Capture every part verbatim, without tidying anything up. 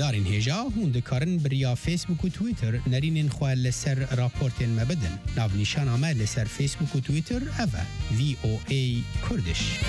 گودارین هجا هون دکارن بریا فیسبوک و تویتر نرینین خواه لسر راپورتین مبدن ناو نیشان آمه لسر فیسبوک و تویتر اوه وی او ای کردش.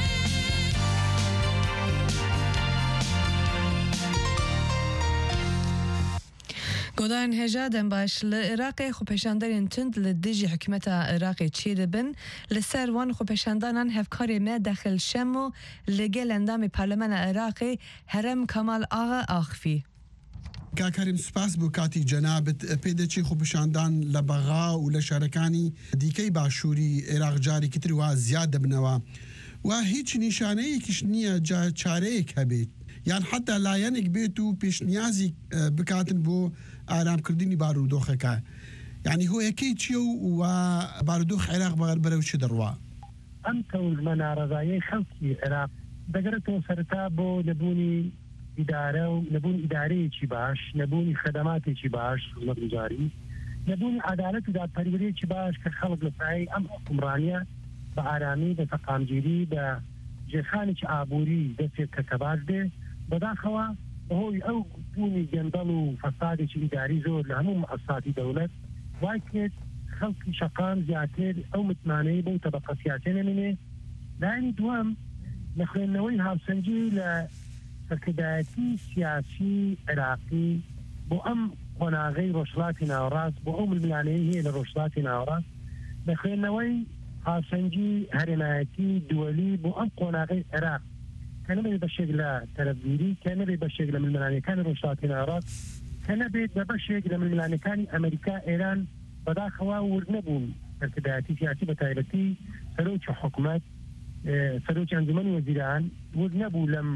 گودان هجا دن باش لعراق خو پشاندارین تند لدیجی حکمت عراقی چی دبن لسر وان خو پشاندارن هفکاری ما داخل شمو لگل اندام پارلمان عراقی هرم کمال آغا آخفی. کاکاریم سپاس بو کاتی جنابت پیدا چی خو پشاندان لبغا و لشارکانی دیکی باشوری عراق جاری کتر و زیاد بنوا و هیچ نشانه یکیش نیه جا چاره یک هبید. یعنی حتی لایەنێک بێت و پێشنیازی بکاتن بۆ ئارامکردنی بارودۆخەکە. یعنی هۆیەکەی چییە و بارودۆخ عێراق بەرەو چی دەڕوا؟ ئەم کەوژمە ناڕەزایی خەڵکی عێراق دەگەرێتەوە سەرەتا بۆ نەبوونی ئیدارە و نەبوون ئیدارەیەکی باش، نەبوونی خەدەماتێکی باش، خزمەتگوزاری، نەبوونی عەدالەت و دادپەروەریەکی باش کە خەڵک لە سایەی ئەم حکومڕانیە بە ئارامی بە تەقامگیری بە جێخانێکی ئابووری دەستێت کە کەباش بێ بەداخەوە بەهۆی ئەو بوونی گەندەڵ و فەسادێکی ئیداری زۆر لە هەموو مؤسساتی دەوڵەت وای کرد خەڵکی شەقام زیاتر ئەو متمانەی بەو تەبەقە سیاسیە نەمێنێ. لایەنی دووەم لە خوێندنەوەی هاوسەنگی لە سەرکردایەتی سیاسی عێراقی بۆ ئەم قۆناغەی ڕۆژهەڵاتی ناوەڕاست بۆ ئەو ململانەیە هەیە لە ڕۆژهەڵاتی ناوەڕاست لە خوێندنەوەی هاوسەنگی هەرێمایەتی دووەلی بۆ ئەم قۆناغەی عێراق کە نەبێت بەشێک لە تەرەفگیری کە نەبێت بەشێک لە ململانەکانی ڕۆژهەڵاتی ناوەڕاست کە نەبێت بە بەشێک لە ململانەکانی ئەمریکا ئێران بەداخەوا ورد نەبوون سەرکردایەتی سیاسی بە تایبەتی سەرۆکی حکوومەت سەرۆکی ئەنجومەنی وەزیران ورد نەبوو لەم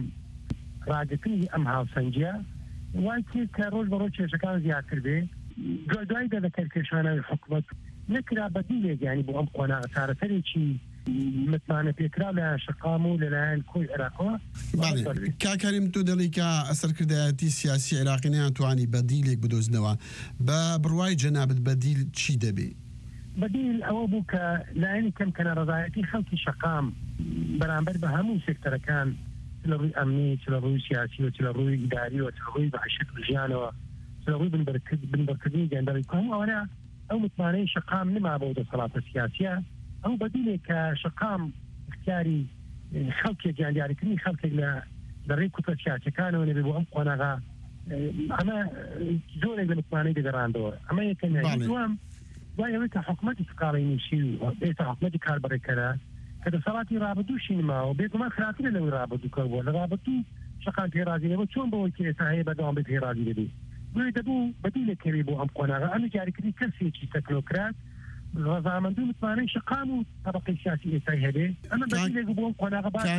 ڕاگرتنی ئەم هاوسەنگیە وای کرد کە ڕۆژ بەڕۆژ کێشەکان زیاتر بێ دوای دە لە کەرکێشانەوەی حکوومەت نەکرا بەدیلێک یعنی بۆ ئەم قۆناغە چارەسەرێکی متمانە پێکرا لە شقام و لەلایەن کۆی عێراقەوە. کاکاریم تۆ دەڵی کە سەرکردایەتی سیاسی عێراقی نەیانتوانی بەدیلێک بدۆزنەوە بە بڕوای جەنابەت بەدیل چی دەبێ؟ بەدیل ئەوە بوو کە لایەنی کەم کە ناڕەزایەتی خەڵکی شەقام بەرامبەر بە هەموو سێکتەرەکان لە ڕووی ئەمنی چ لە ڕووی سیاسی و چ لە ڕووی ئیداری و چ لە ڕووی بەعیشت و ژیانەوە چ لە ڕووی بنبەرکردنی گەندەڵی هەموو ئەوانە ئەو متمانەی شەقام نما بۆ دەسەڵاتە سیاسیە ئەو بەدیلێک کە شەقام اختیاری خەڵکێک گیاندیاریکردنی خەڵکێک لە لەڕێی کوتە سیاسەکانەوە نەبێ بۆ ئەم قۆناغا ئەمە زۆرێک لە متمانەی دەگەڕاندەوە. ئەمە یەکەم دووەم دوای ئەوەی کە حکوومەتی سقاڵی نووسی و ئێستا حکوومەتی کاربڕێکەرە کە دەسەڵاتی ڕابردووشی نماوە بێگومان خراپترە لەوەی ڕابردووکە بووە لە ڕابردوو شەقام پێرازیەوە چۆن بەوەی کە ئێستا هەیە بەدەوام بێت پێرازی دەبێت دوێ دەبوو بەدیلێکەوێ بۆ ئەم قۆناغا ئەم جاریکردنی کەسێکی تەکنۆکرات ڕەزامەندی متمانەی شەقام و طبقەی سیاسی ئێستای هەبێ ئەمە بەدیلێک بۆ ئەم قۆناغا باش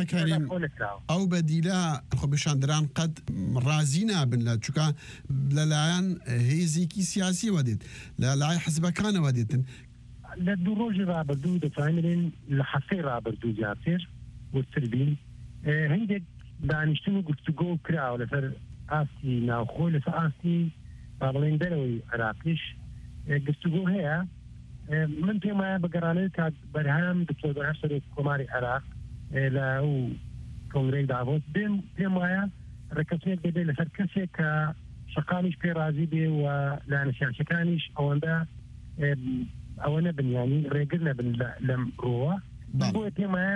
ئەو بەدیلە خۆپیشاندەران قەت ڕازی نابن لە چونکە لەلایەن هێزێکی سیاسیەوە دێت لە لای حزبەکانەوە دێتن لە دوو ڕۆژی ڕابردوو دەتوانین لە حەسەی ڕابردوو زیاتر وەرتر بین هەندێک دانیشتن و گفتوگۆ کراوە لەسەر ئاستی ناوخۆی لەسەر ئاستی با بڵێن دەرەوەی عێراقیش گفتوگۆ هەیە. من پێم وایە بەگەڕانەوەی کات بەرهام دکتۆر بەرهام سەرۆکی کۆماری عێراق لە ئەو کۆنگرەی داڤۆس پێم وایە ڕێکەوتنێک دەبێت لەسەر کەسێک کە شەقامیش پێڕازی بێ و لایەنە سیاسیەکانیش ئەوەندە ئەوە نەبن ینی ڕێگر نەبن لەم ڕۆوە بۆیە پێم وایە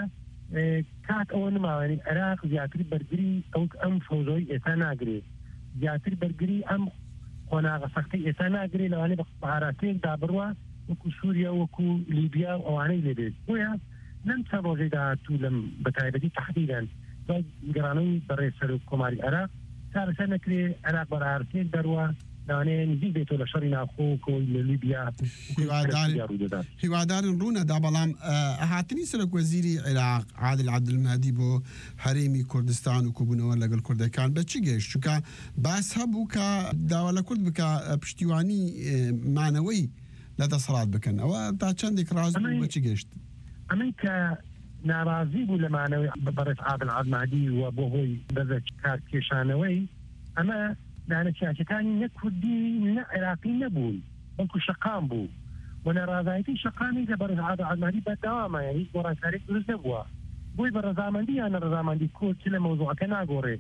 کات ئەوە نماوانی عێراق زیاتری بەرگری ئەو ئەم فەوزۆی ئێستا ناگرێت زیاتر بەرگری ئەم قۆناغە سەختەی ئێستا ناگرێت لەوانەیە بە پاراتەیەک دابڕوە وەکو سووریا وەکو لیبیا و ئەوانەی لێبێت بۆیە لەم چەند ڕۆژەی داهاتوو لەم بەتایبەتی تەحدیداً دوای گەڕانەوەی بەڕێسەر و کۆماری عێراق چارەسەر نەکرێ عێراق بەرارتێک دەروە لەوانەیە نزیک بێتەوە لە شەڕی ناوخۆ کۆی لە لیبیا هیوادارن ڕوونەدا بەڵام هاتنی سەرۆک وەزیری عێراق عادل عەبدولمەهدی بۆ هەرێمی کوردستان و کۆبوونەوە لەگەڵ کوردەکان بە چی گەیشت؟ چونکە باس هەبوو کە داوا لە کورد بکە پشتیوانی مانەوەی لە دەسەڵات بکەن ئەوە تا چەندێک ڕاز بوو بە چی گەشت؟ ئەمەی کە ناڕازی بوو لەمانەوەی بەڕێز عادل عەبدولمەهدی و بۆ هۆی بەرزە کارکێشانەوەی ئەمە لایەنە سیاسیەکانی نە کوردی نە عێراقی نەبوون بەڵکو شەقام بوو و ناڕازایەتی شەقامی لە بەرز عادل عەبدولمەهدی بەردەوامە یعنی گۆڕانکاریێک دروست نەبووە بۆی بە ڕەزامەندی یان ڕەزامەندی کورد چ لە مەوزوعەکە ناگۆڕێت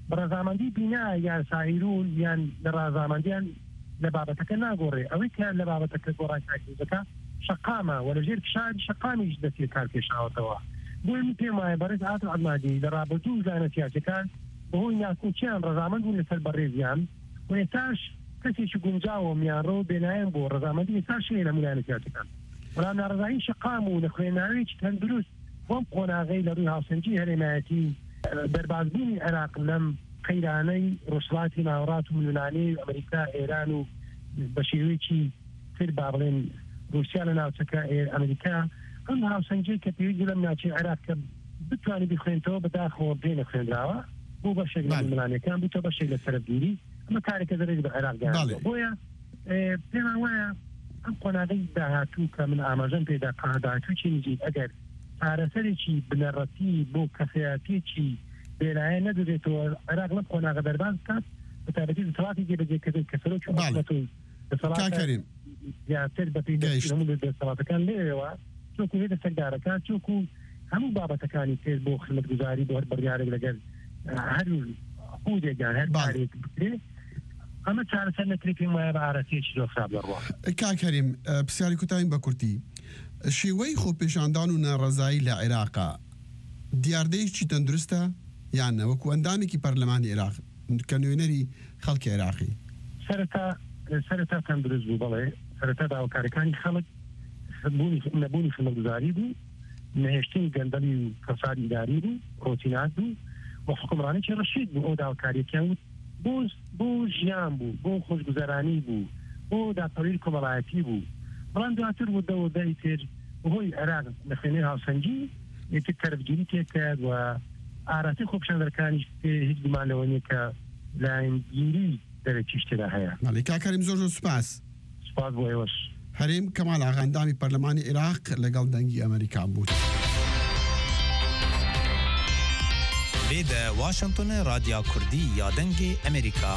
بەڕەزامەندی بینا یان ساهیرون یان لە ڕازامەندیان لە بابەتەکە ناگۆڕێ ئەوەی کە لە بابەتەکە گۆڕانکاریەکە شقامە و لەژێر فشار شقامیش دەستی کار پێشاوەتەوە بۆی من پێم وایە بەڕێز ئات عەمادی لە ڕابردوو زانە سیاسەکان بەهۆی ناکۆچیان ڕەزامەند بوون لەسەر بەڕێزیان و ئێستاش کەسێکی گونجاوە میانڕۆ بێنایەن بۆ ڕەزامەندی ئێستاش هەیە لە مولانە سیاسەکان بەڵام ناڕزایی شقام و لە خوێناوێکی تەندروست بۆم قۆناغەی لە ڕووی هاوسەنگی هەرێمایەتی دەربازبوونی عێراق لەم قەیرانەی ڕۆژهەڵاتی ناوەڕات و ملوانەی ئەمریکا ئێران و بە شێوەیەکی تر با بڵێن رووسیا لە ناوچەکە ئەمریکا ئەم هاوسەنگی کە پێویستی لەم ناوچەی عێراق کە بتوانانی بخوێنتەوە بەداخەوە بێنە خوێندراوە بۆ بەشێک لە ملوانەکان بووتە بەشێک لە سەربگیری ئەمە کارێکە دەرێت بە عێراق گەیاندووە بۆیە پێمان وایە ئەم قۆناغەی داهاتوو کە من ئاماژەم پێدا داهاتووی نزیک ئەگەر پارەسەرێکی بنەڕەتی بۆ کەسایەتێکی بێنایە نەدەدێتەوە عێراق لەم قۆناغە دەرباز بکات بە تایبەتی دەسەڵاتی جێبەجێکردن کە سەرۆکی حکوومەت کاکەریم زیاتر بە پێی هەموو دەسەڵاتەکان لێوە چۆکو هێدە سەردارەکان چۆکو هەموو بابەتەکانی پێ بۆ خزمەتگوزاری بۆ هەر بڕیارێک لەگەر هەر عقودێکیان هەر کارێک بکرێ ئەمە چارەسەر نەکرێت پێم وایە بە ئارەسەیەکی زۆر خراپ دەڕوە. کاکەریم پرسیاری کوتاین بە کورتی شێوەی خۆپێشاندان و ناڕەزایی لە عێراقا دیاردەیەکی تەندروستە یان وەکو ئەندامێکی پەرلەمانی عێراق کە نوێنەری خەڵکی عێراقی سەرەتا سەرەتا تەندروست بوو بەڵێ سەرەتا داواکاریەکانی خەڵک نەبوونی خزمەتگوزاری بوو نەهێشتنی گەندەلی و فەسادی ئیداری بوو ڕۆتینات بوو و حکومڕانێکی ڕەشید بوو ئەو داواکاریەکیان بۆ بۆ ژیان بوو بۆ خۆشگوزەرانی بوو بۆ داپەڕی کۆمەڵایەتی بوو بەڵام دواتر بوو دەوەدەی تر بەهۆی عێراق لە خوێنەی هاوسەنگی یەکێک تەرەفگیری تێکرد و ئاراسی خۆپیشاندەرەکانیش هیچ گومان لەوە نییە کە لایەنگیری دەرەکیش تێدا هەیە. ماڵی کاکەریم زۆر زۆر سوپاس. سوپاس بۆ ئێوەش. هەرێم کەمال ئاغا ئەندامی پەرلەمانی عێراق لەگەڵ دەنگی ئەمریکا بوو. لێدە واشنگتن رادیا کوردی یا دەنگی ئەمریکا.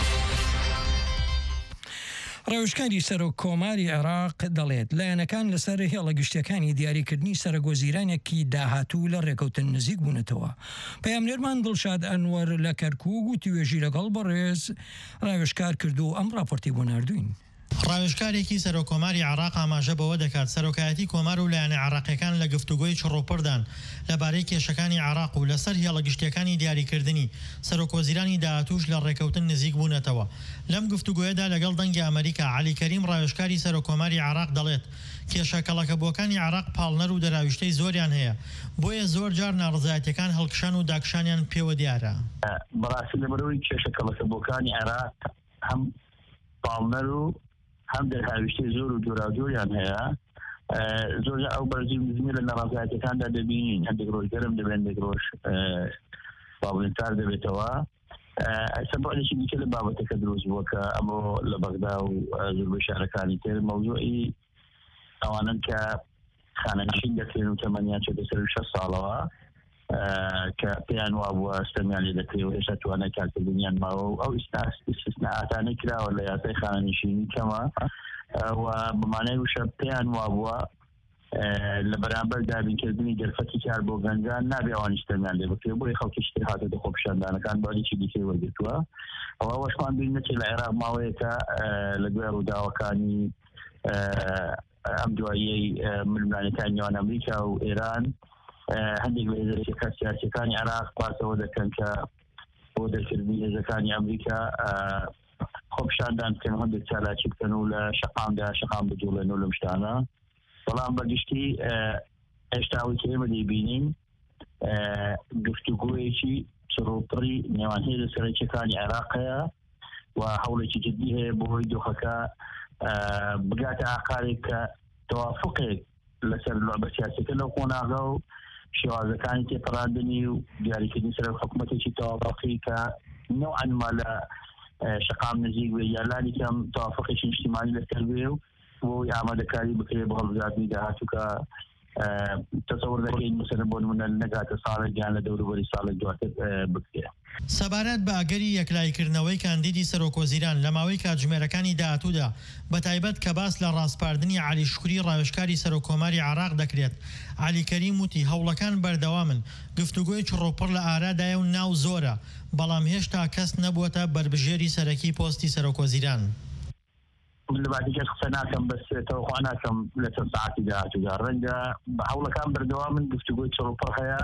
ڕێوشکاری سەر و کۆماری عێراق دەڵێت لایەنەکان لەسەر هێڵە گشتەکانی دیاریکردنی سەرگۆزیرانێکی داهاتوو لە ڕێکەوتن نزیک بوونەتەوە. پەیامنێرمان دڵشاد ئەنوەر لە کەرکووک و توێژی لەگەڵ بەڕێز ڕێوشکار کردو و ئەم راپۆرتی بۆ ناردوین. ڕاوێژکارێکی سەرۆکۆماری عێراق ئاماژە بەوە دەکات سەرۆکایەتی کۆمار و لایەنە عێراقیەکان لە گفتوگۆی چڕۆپڕدان لەبارەی کێشەکانی عێراق و لەسەر هێڵە گشتیەکانی دیاریکردنی سەرۆکۆزیرانی داهاتووش لە ڕێکەوتن نزیک بوونەتەوە. لەم گفتوگۆیەدا لەگەڵ دەنگی ئەمریکا عەلی کەریم ڕاوێژکاری سەرۆکۆماری عێراق دەڵێت کێشە کەڵەکەبووەکانی عێراق پاڵنەر و دەراویشتەی زۆریان هەیە بۆیە زۆر جار ناڕزایەتیەکان هەڵکشان و داکشانیان پێوە دیارە. بەڕاستی لەبەرەوەی کێشە کەڵەکەبووەکانی عێراق هەم پاڵنەر و هەم دەرهاویشتەی زۆر و جۆراوجۆریان هەیە زۆر ئەو بەرزی نزمی لە نەڕازایەتەکاندا دەبینین هەندێک ڕۆژ گەرم دەبێن هەندێک ڕۆژ باڵێنتار دەبێتەوە. ئەستا بۆنێکی دیکە لە بابەتەکە دروست بووە کە ئەمە لە بەغدا و زۆربەی شارەکانی تر مەوزوعی ئەوانن کە خانەنشین دەکرێن و تەمەنیان چێتە سەر شەش ساڵەوە کە پێیان وا بووە ستەمیان لێ دەکرێت و هێشتا توانای کارکردنیان ماوە و ئەو ئیسtisناعاتانەی کراوە لە یاسای خانەنشینی کەمە و بەمانای وشە پێیان وا بووە لە بەرامبەر دابینکردنی دەرفەتی کار بۆ گەنجان نابێ ئەوانی ستەمیان لێ بکرێت بۆی خەڵکیش تر هاتە خۆپیشاندانەکان باریکی دیکەی وەرگرتووە. ئەوە وەشمان بین نەچێت لە عێراق ماوەیەکە لە دوای ڕووداوەکانی ئەم دواییەی ململانەکانی نێوان ئەمریکا و ئێران هەندێک لە هێزەکە سیاسیەکانی عێراق پاسەوە دەکەن کە بۆ دەرکردنی هێزەکانی ئەمریکا خۆپیشاندان بکەن هەندێک چالاکی بکەن و لە شەقامدا شەقام بجوڵێن و لەم شتانە. بەڵام بەگشتی هێشتاوی کە ئێمە دەیبینین گفتوگۆیەکی چڕۆپڕی نێوان هێزە سەرەکیەکانی عێراقەیە و هەوڵێکی جدی هەیە بۆی دۆخەکە بگاتە ئاقارێک کە تەوافقێک لەسەر لعبە سیاسیەکە لەو قۆناغە و شێوازەکانی تێپەڕاندنی و دیاریکردنی سەر حکوومەتێکی تەوافقی کە نوعا ما لە شەقام نزیک بێ یا لانی کەم تەوافقێکی نیشتیمانی لەسەر بێ و بۆی ئامادەکاری بکرێت بە هەڵبژاردننی داهاتوو کە تەسەوڕ دەکەین مثلا بۆ نمونە نەگاتە ساڵێک یان لە دەوروبەری ساڵێک دواتر بکرێت. سەبارەت بە ئەگەری یەکلایکردنەوەی کاندیدی سەرۆکۆزیران لە ماوەی کاتژمێرەکانی داهاتوودا بە تایبەت کە باس لە ڕاستپاردنی عەلی شکوری ڕاوێژکاری سەرۆکۆماری عێراق دەکرێت. عەلی کەریم وتی هەوڵەکان بەردەوامن، گفتوگۆی چڕۆپڕ لە ئارادایە و ناو زۆرە، بەڵام هێشتا کەس نەبووەتە بەربژێری سەرەکی پۆستی سەرۆکۆزیران. لەباتی کەس قسە ناکەم بەس تەوەخوا ناکەم لە چەند ساعتی داهاتوودا ڕەنگە بە هەوڵەکان بەردەوامن گفتوگۆی چڕۆپڕ هەیە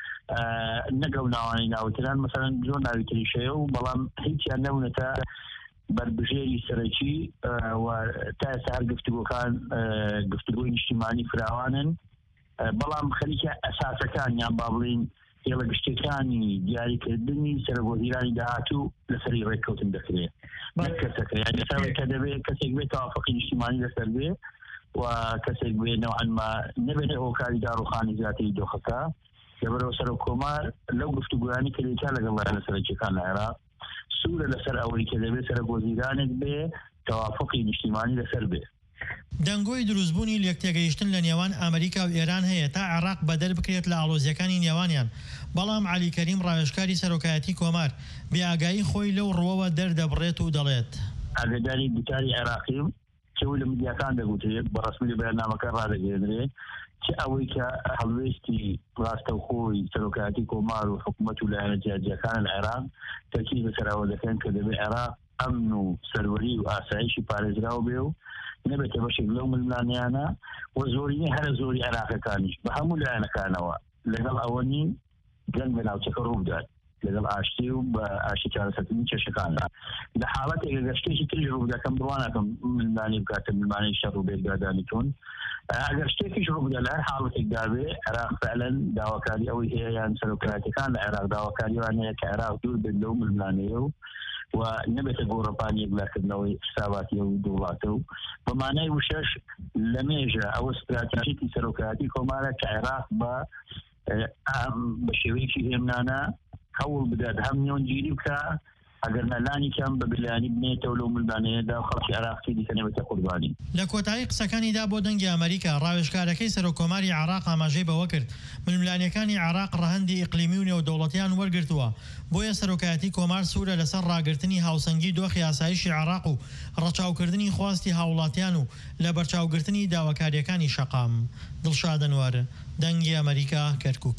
نەگەڵ ناوانی ناوتران مەسەرەن زۆر ناوی تریشەیە و بەڵام هیچیان نەبوونەتە بەربژێری سەرەکی و تا ئێستا هەر گفتوگۆکان گفتوگۆی نیشتیمانی فراوانن، بەڵام خەریکە ئەساسەکان یان با بڵین هێڵە گشتەکانی دیاریکردنی سەرۆکۆزیرانی داهاتوو لەسەری ڕێککەوتن دەکرێت نەک کەسەکە، یان لەسەرەوەی کە دەبێت کەسێک بێت تەوافقی نیشتیمانی لەسەر بێ و کەسێک بێ نەوعەن ما نەبێت ئەو کاری داڕوخانی زیاتری دۆخەکە لەبەرەوە سەرۆکۆمار لەو گفتوگویانی کردێتە لەگەڵ لایەنە سەرەکیەکان لە عێراق سوورە لەسەر ئەوەی کە دەبێت سەرۆکۆزیرانێک بێ تەوافقی نیشتیمانی لەسەر بێ. دەنگۆی دروستبوونی لێکتێگەیشتن لە نێوان ئەمریکا و ئێران هەیە تا عێراق بەدەر بکرێت لە ئاڵۆزیەکانی نێوانیان، بەڵام عەلی کەریم ڕاوێژکاری سەرۆکایەتی کۆمار بێئاگایی خۆی لەو ڕووەوە دەردەبڕێت و دەڵێت ئاگاداری دوتاری عێراقیم چ لە میدیاکان دەگوترێت بە ڕەسمی لە بەیاننامەکە ڕادەگەێنرێت چ ئەوەی کە هەڵوێستی ڕاستەوخۆی سەرۆکایەتی کۆمار و حکوومەت و لایەنە جیاجیەکان لە عێراق تەرکیز بەسەرەوە دەکەن کە دەبێت عێراق ئەمن و سەروەری و ئاسایشی پارێزراو بێ و نەبێتە بەشێک لەو ململانیانە و زۆرینەی هەرە زۆری عێراقەکانیش بە هەموو لایەنەکانەوە لەگەڵ ئەوەنی گەنگ لە ناوچەکە ڕوودات لەگەڵ ئاشتی و بە ئاشتی چارەسەرکردنی کێشەکاندا لە حاڵەتێک گەشتێکی تریش ڕوودەکەم بڕوانەکەم ململانی بکاتە ملمانەی شەڕ و بێگادانی تۆن ئەگەر شتێکیش ڕووبدا لە هەر حاڵەتێکدا بێ عێراق فعلەن داواکاری ئەوەی هەیە یان سەرۆکایەتیەکان لە عێراق داواکاریوان هەیە کە عێراق دوور بێت لەو ململانەیە و و نەبێتە گۆڕەپانی یەکلاکردنەوەی حساباتی و دوڵاتە و بەمانای وشەش لە مێژە ئەوە استراتیژیکی سەرۆکایەتی کۆمارە کە عێراق بە بە شێوەیەکی هێمنانە هەوڵ بدات هەم نێونگیری بکە ئەگەر نەلانی کەم بە بلایانی بنێتەوە لەو ملمانەیەدا و خەڵکی عێراقی دیکە نەبێتە قوربانی. لە کۆتایی قسەکانیدا بۆ دەنگی ئەمریکا ڕاوێژکارەکەی سەرۆکۆماری عێراق ئاماژەی بەوە کرد ململانیەکانی عێراق ڕەهەندی ئیقلیمی و نێودەوڵەتیان وەرگرتووە، بۆیە سەرۆکایەتی کۆمار سوورە لەسەر ڕاگررتنی هاوسەنگی دۆخی ئاسایشی عێراق و ڕەچاوکردنی خواستی هاوڵاتیان و لە بەرچاوگرتنی داواکاریەکانی شەقام. دڵشاد ئەنوار، دەنگی ئەمریکا، کەرکووک.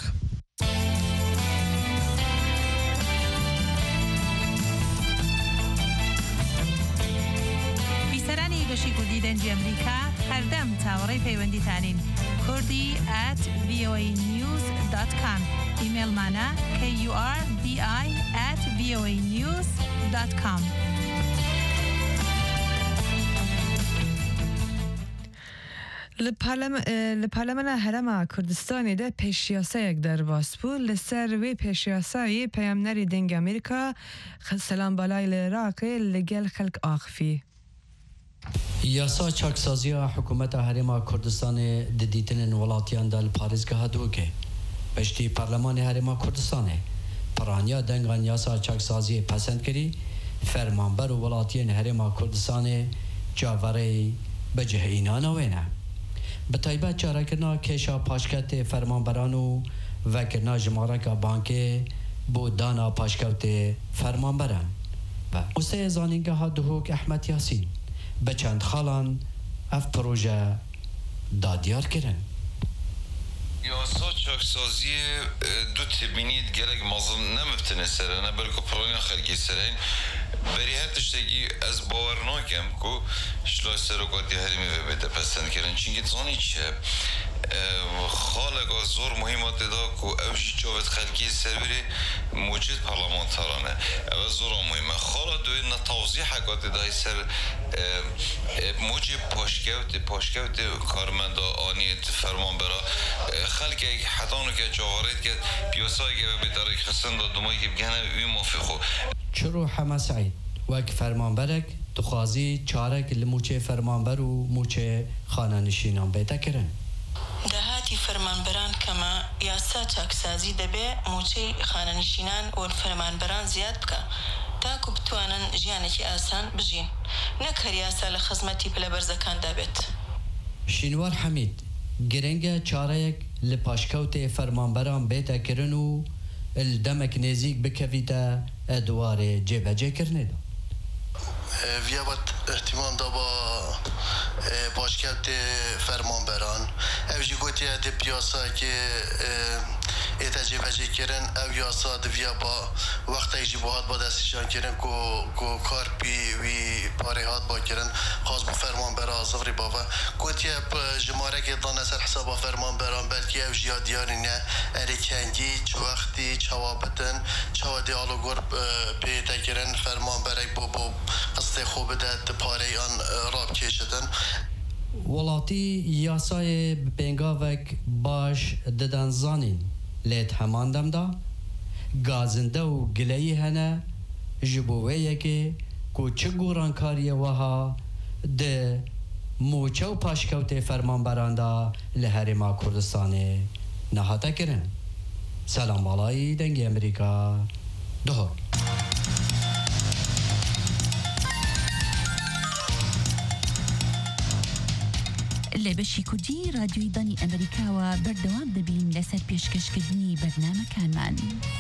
گەشی کوردی دەنگی ئەمریکا هەردەم چاوەڕێی پەیوەندیتانین کوردی ئەت ڤی ئۆ ای نیوز دۆت کۆم ئیمێلمانە کە یو ئار دی ئای ئەت ڤی ئۆ ای نیوز دۆت کۆم. لە پارلەمەنە هەرەما کوردستانیدا پێشیاسایەک دەرباس بوو لەسەر وێ پێشیاسایی پەیامنەری دەنگی ئەمریکا سەلامبەلای لە عێراقê لەگەڵ خەڵک ئاخفی. یاسا چاکسازیە حکوومەتە هەرێما کوردستانê di dîtinên welatiyan de li parêzgeha Dûkê piştî Parlemanê Herêma Kurdistanê piraniya dengan yasa çaksaziyê pesend kirî fermanber û welatiyên Herêma Kurdistanê cavereyê bicihînana wê ne bi taybet çarekirina kêşa paşketê fermanberan û vekirina jimareka bankê bû dana paşkewtê fermanberan ve Westeyê zanîngeha Duhok Ehmed Yasîn به چند خالان اف پروژه دادیار کردن. یاسا چاکسازی دو تبینید گلک مازن نمفتنه سرانه بلکه پرانیا خلقی سرین بری هر تشتگی از باور ناکم که شلای سرکاتی هریمی و بیده پستن کردن چینگه زانی چه خالقا زور مهمات دا که اوشی چاوت خلقی سروری موجود پارلمانترانه او زور مهمه خالا دوی نتوضیح حکات دای سر موجود پاشکوت پاشکوت کارمندا آنیت فرمان برا خلقی حتانو که جوارید که پیاسایی که به طریق خسن دا دمایی که بگنه اوی مافی خو چرو همه سعید وک فرمانبرک دخوازی چارک لموچه فرمانبر و موچه خانه نشینان بیتا کرن دهاتی فرمانبران کما یاسا چاکسازی دەبێ موچەی خانەنشینان و فەرمانبەران زیاد بکە تاکو بتوانن ژیانێکی ئاسان بژین نەک هەر یاسا لە خزمەتی پلەبەرزەکاندا بێت. شینوار حەمید گرنگە چارەیەک لە پاشکەوتێ فەرمانبەران بێتە کردن و الدمك نزيك بكفيتا ادوار جبهه كرنيدو ویابت احتمال دابا باشکت فرمان بران اوجی گوتی اد پیاسا که اتجه بجه کرن او یاسا دویا با وقت ایجی باهات با دستشان کرن کو کو کار بی وی پاره هات با کرن خاص با فرمان برا زغری بابا گوتی جماره که دانه سر حساب فرمان بران بلکه اوجی ها دیاری نه اریکنگی چه وقتی چوابتن چوا دیالو گر پیتا کرن فرمان برای بو بو قصد خوب داد پاره آن راب کشتن وڵاتی یاسای بنگاوک باش ددن زانین لیت همان دمدا گازنده و گلهی هنه جبوه یکی کو چه گورانکاری وها ده موچه و پاشکوت فرمان برانده لحرما کردستان نهاته کرن. سلام بالای دنگ امریکا دهور لە بەشی کوردی رادیۆی دانی ئەمریکاوە بەردەوام دەبین لەسەر پێشکەشکردنی بەرنامەکانمان.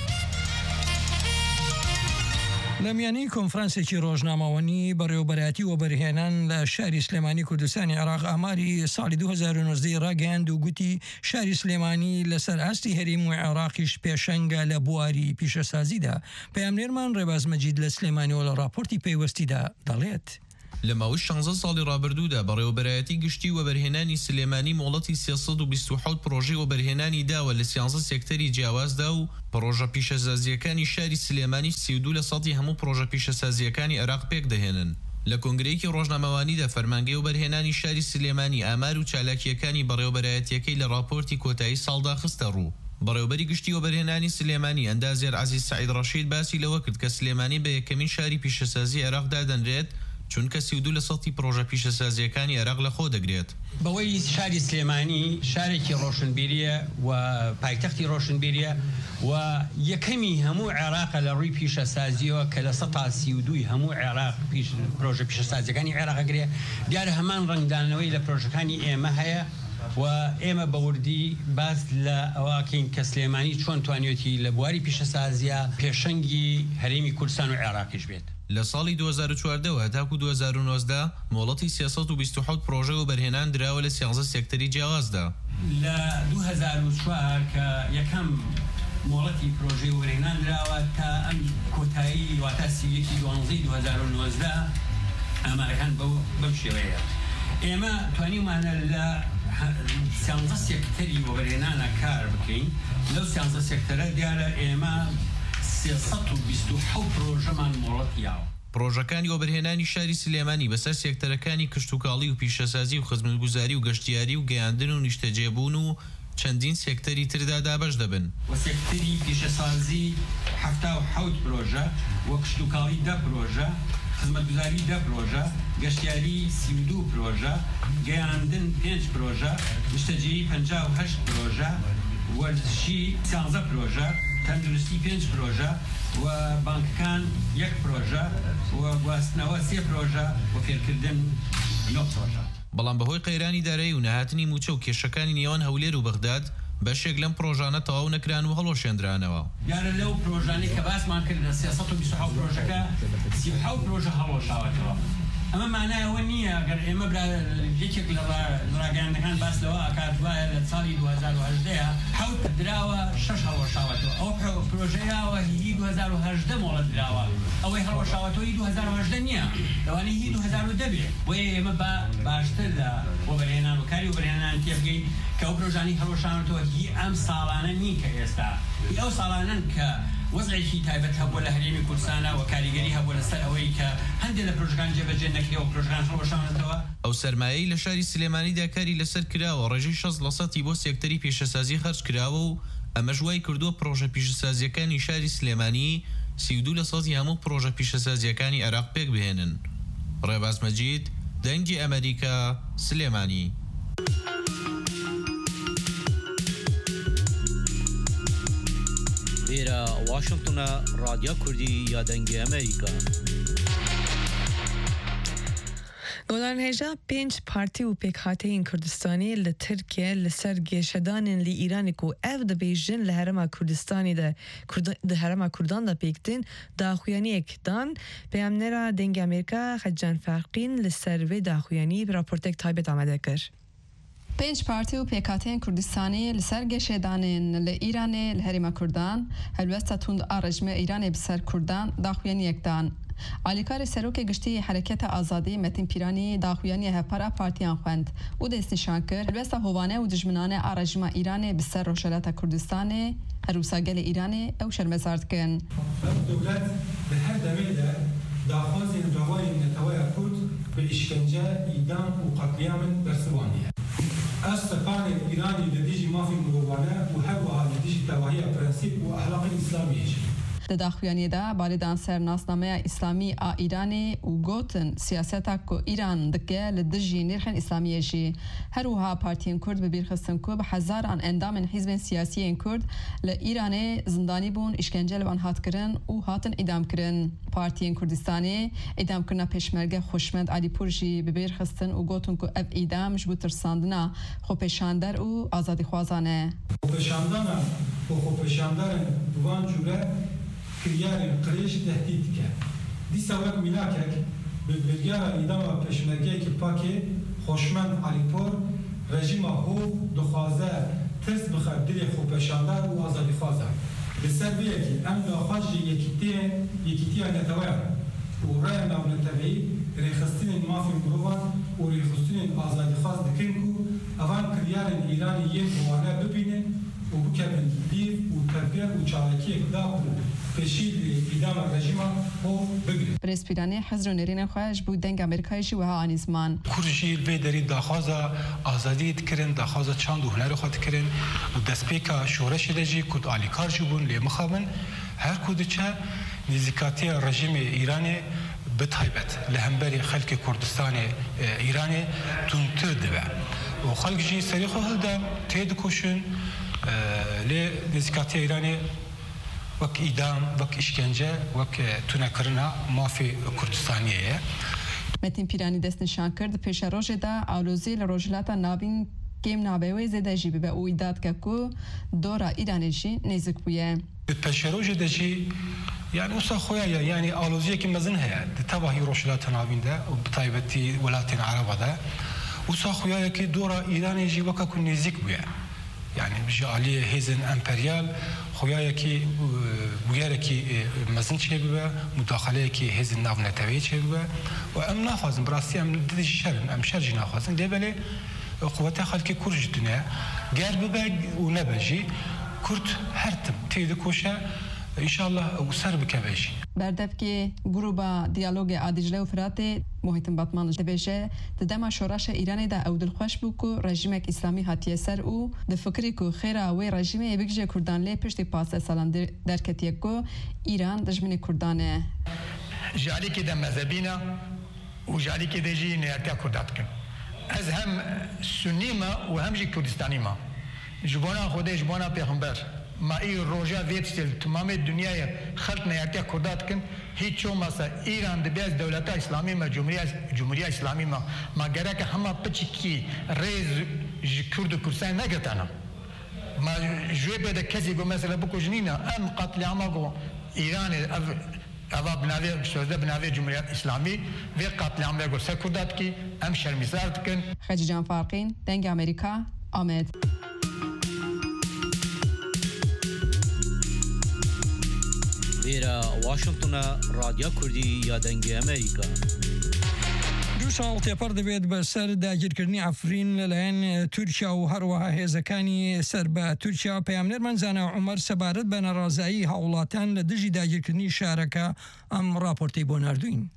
لە میانی کۆنفرانسێکی ڕۆژنامەوەنی بەڕێوەبەرەتی و بەرهێنان لە شاری سلێمانی کوردستانی عێراق ئاماری ساڵی دوو هەزار و نۆزدە ڕاگەیاند و گوتی شاری سلێمانی لەسەر ئاستی هەرێم و عێراقیش پێشەنگە لە بواری پیشەسازیدا. پەیامنێرمان ڕێباز مەجید لە سلێمانیەوە لە راپۆرتی پێیوەستیدا دەڵێت. لە ماوەی شانزە ساڵی ڕابردوودا بەڕێوەبەرایەتی گشتی و بەرهێنانی سلێمانی مۆڵەتی سێسەد و بیست و حەوت پرۆژەی و بەرهێنانی داوە لە سیانزە سێکتەری جیاوازدا و پرۆژە پیشەسازیەکانی شاری سلێمانی سی و دوو لە سەدی هەموو پرۆژە پیشەسازیەکانی عێراق پێک دەهێنن. لە کۆنگرەیەکی ڕۆژنامەوانیدا فەرمانگەی و بەرهێنانی شاری سلێمانی ئامار و چالاکیەکانی بەڕێوەبەرایەتیەکەی لە راپۆرتی کۆتایی ساڵدا خستە ڕوو. بەڕێوەبەری گشتی و بەرهێنانی سلێمانی ئەندازێر عەزیز سەعید ڕەشید باسی لەوە کرد کە سلێمانی بە یەکەمین شاری پیشەسازی عێراقدا دەنرێت چونکە سی و دوو لە سەدی پرۆژە پیشەسازیەکانی عێراق لە خۆ دەگرێت. بەوەی شاری سلێمانی شارێکی ڕۆشنبیریە و پایتەختی ڕۆشنبیریە و یەکەمی هەموو عێراقە لە ڕووی پیشەسازیەوە کە لە سەد تا سی و دووی هەموو عێراق پرۆژە پیشەسازیەکانی عێراقەگرێ دیارە هەمان ڕنگدانەوەی لە پرۆژەکانی ئێمە هەیە و ئێمە بەوردی باس لە ئەواکەین کە سلێمانی چۆن توانێتی لە بواری پیشەسازیە پێشەنگی هەرێمی کوردستان و عێراقیش بێت. لە ساڵی دوو هەزار و چواردە هەتاکو دوو هەزار و نۆزدە مۆڵەتی سێسەد و بیست و حەوت پرۆژە و بەرهێنان دراوە لە سیانزە سێکتەری جیاوازدا. لە دوو هەزار و چوار کە یەکەم مۆڵەتی پرۆژەی و بەرهێنان دراوە تا ئەم کۆتایی واتە سیەکی دوانزەی دوو هەزار و نۆزدە ئامارەکان بەم شێوەیە. ئێمە توانیمانە لە سیانزە سێکتەری و بەرهێنانە کار بکەین. لەو سیانزە سێکتەرە دیارە ئێمە سێسەد و بیست و حەوت پرۆژەمان مۆڵەتیاوە. پرۆژەکانی وەبەرهێنانی شاری سلێمانی بەسەر سێکتەرەکانی کشتوکاڵی و پیشەسازی و خزمەتگوزاری و گەشتیاری و گەیاندن و نیشتەجێبوون و چەندین سێکتەری تردا دابەش دەبن. وە سێکتەری پیشەسازی هەفتا و حەوت پرۆژە وە کشتوکاڵی دە پرۆژە خزمەتگوزاری دە پرۆژە گەشتیاری سی و دوو پرۆژە گەیاندن پێنج پرۆژە نیشتەجێیی پەنجا و هەشت پرۆژە وەرزشی سیانزە پرۆژە تەندروستی پێنج پرۆژە و بانکەکان یەک پرۆژە و گواستنەوە سێ پرۆژە و فێرکردن نۆ پرۆژە. بەڵام بەهۆی قەیرانی دارایی و نەهاتنی موچە و کێشەکانی نێوان هەولێر و بەغداد بەشێک لەم پرۆژانە تەواو نەکران و هەڵۆشێنرانەوە. دیارە لەو پرۆژانەی کە باسمان کرد لە سێسەد و بیست و حەوت پرۆژەکە سی و حەوت پرۆژە هەڵۆشاوەتەوە. ئەمە مانایەوە نییە گەر ئێمە یەکێک لە ڕاگەیاندەکان باس لەوە ئەکات وایە لە ساڵی دوو هەزار و هەژدەیە حەوت دراوە شەش هەڵۆشاوەتەوە. ئەو پرۆژەیەوە هی دوو هەزار و هەژدە مۆڵەت دراوە. ئەوەی هەڵۆشاوەتەوەی دوو هەزار و هەژدە نییە. لەوانەیە هی دوو هەزار و دە بێت. بۆیە ئێمە باشتر لە وەبەرهێنان و کاری وەبەرهێنان تێبگەین کە ئەو پرۆژانی هەڵۆشاوەتەوە هی ئەم ساڵانە نین کە ئێستا. ئەو ساڵانن کە وەزعێکی تایبەت هەبووە لە هەرێمی کوردستانە و کاریگەری هەبووە لەسەر ئەوەی کە هەندێک لە پرۆژەکان جێبەجێ نەکرێ و پرۆژەکان هەڵۆشاوەتەوە. ئەو سەرمایەی لە شاری سلێمانیدا کاری لەسەر کراوە ڕێژەی شەست لە سەدی بۆ سێکتەری پیشەسازی خەرج کراوە و ئەمەش وای کردووە پرۆژە پیشەسازیەکانی شاری سلێمانی سی و دوو لە سەدی هەموو پرۆژە پیشەسازیەکانی عێراق پێک بهێنن. ڕێباز مەجید دەنگی ئەمریکا سلێمانی. لێرە واشنگتنە رادیۆ کوردی یا دەنگی ئەمریکا. گودان هجا پنج پارتی و پیکهاتی کردستانی لترکیه لسر گشدان لی ایرانی کو اف د بیژن لهرما کردستانی ده ده هرما کردان ده پیکتین داخویانی اکدان پیامنرا دنگ امریکا خجان فرقین لسر و داخویانی راپورتک تایبت آمده کر. پنج پارتی و پیکاتین کردستانی لسر گشدانین ل ایران لهرما کردان هلوستا تند آرژم ایران بسر کردان داخویانی اکدان علیکار سروک گشتی حرکت آزادی متین پیرانی داخویانی هپارا پارتیان خوند او دست نشان کرد البته هوانه و دشمنان آرژما ایران بسر روشلات کردستان روساگل ایران او شرمزارد کن دولت به هر دمیده داخواز روای نتوای کرد به اشکنجه ایدام و قتلیام برسوانیه از سپان ایرانی لدیجی مافی مروانه و هر وها لدیجی تواهی پرنسیب و اخلاق اسلامیش د داخویانی دا باریدان سر ناسنامه اسلامی آ ایرانی و گوتن سیاستا کو ایران دکه لدجی نرخن اسلامیه جی هر وها پارتین کرد به بیرخستن کو به هزار آن اندام حزب سیاسی این کرد ل ایران زندانی بون اشکنجه لبان هات کرن و هاتن ادام کرن پارتین کردستانی ادام کرنا پشمرگه خوشمند علی پورجی به بیرخستن و گوتن کو اف ادام جبو ترساندنا خو پشاندر و آزادی خوازانه خو پشاندنا و خو پشاندرن دوان جوره كريار قريش تهديد كه دي سواك ملاكك بالبرجارة إدامة بشمرجي كباكي خوشمند عليبور رژیم هو دخوازه ترس بخدری خوب شاندار و آزادی خوازه بسر بیکی ام ناخاش یکیتین یکیتین نتوار و رای نام نتوی ریخستین مافی مروان و ریخستین آزادی خواز دکن کو اوان کریارن ایرانی یک موانه ببینن و بکرن دیر و تربیت و چالکی اقدام پشید ایدام رژیم هو بگیرد. پرسپیرانی حضر نرین خواهش بود دنگ امریکایشی و ها آنیزمان. کرجی به دری داخوازا آزادی تکرن داخوازا چند و هنر خود تکرن و دسپیکا شورش دجی کد آلیکار جبون لی مخابن هر کدچه نزیکاتی رژیم ایرانی بتایبت لهمبری خلق کردستان ایرانی تونتر دبه و خلق جی سری خود ده تید کوشن لی نزیکاتی ایرانی وک ایدام وک اشکنجه وک تونکرنا مافی کردستانیه. متین پیرانی دست نشان کرد پیش روز دا آلوزی لروجلاتا نابین کم نابوی زده جی به او ایداد که کو دورا ایرانیشی نزدیک بوده. پیش روز دجی يعني وصل خويا يعني آلوزية كم مزنها تتابعي روشلات نابين ده وبتايبتي ولاتين عرب ده وصل خويا كي دورا إيران يجي وكا كن نزيك بيا يعني بيجي عليه هيزن امبريال خويا كي بويا كي مزن شيء بيا مداخلة كي هيزن ناف نتوي شيء بيا وام نافذ براسي ام ددي شرن ام شرج نافذ دبلي قوتها خلك كورج الدنيا قال بيا ونبجي كرت هرتم تيدكوشا ان شاء الله وسر بكباجي بردف که گروه دیالوگ آدیجله و فراته محیطن باتمان دبیجه ددما شورش ایران دا او دلخوش بو که رژیم اسلامی هاتیه سر او دفکری که خیره اوی رژیم ایبگجه کردان لی پشت پاسه سالان درکتیه که ایران دجمن کردانه جالی که دا مذهبینا و جالی که دیجی نیارتیا کردات کن از هم سنی ما و هم جی کردستانی ما جبانا خوده جبانا پیغمبر ما ای روزا ویتستل تمام دنیای خلق نیارتیا کردات کن هیچ چون مثلا ایران دبیاز دولت اسلامی ما جمهوری جمهوری اسلامی ما ما گره که همه پچی کی ریز کرد و کردستان نگتانم ما جوی بده کسی گو مثلا بکوجنینا ام قتل عما گو ایران اوا بناوی شوزده بناوی جمهوری اسلامی و قتل عما گو سر کردات کی ام شرمیزارد کن. خدیجه جان فارقین دنگ امریکا آمد. ویرا واشنگتن رادیو کردی یا دنگ امریکا دو سال تێپەر دەبێت بە سەر داگیرکردنی ئەفرین لەلایەن تورکیا و هەروەها هێزەکانی سەر بە تورکیا پەیامنەرمان زانا عومەر سەبارەت بە نەڕازایی هاوڵاتیان لە دژی داگیرکردنی شارەکە ئەم راپۆرتەی بۆ ناردوین.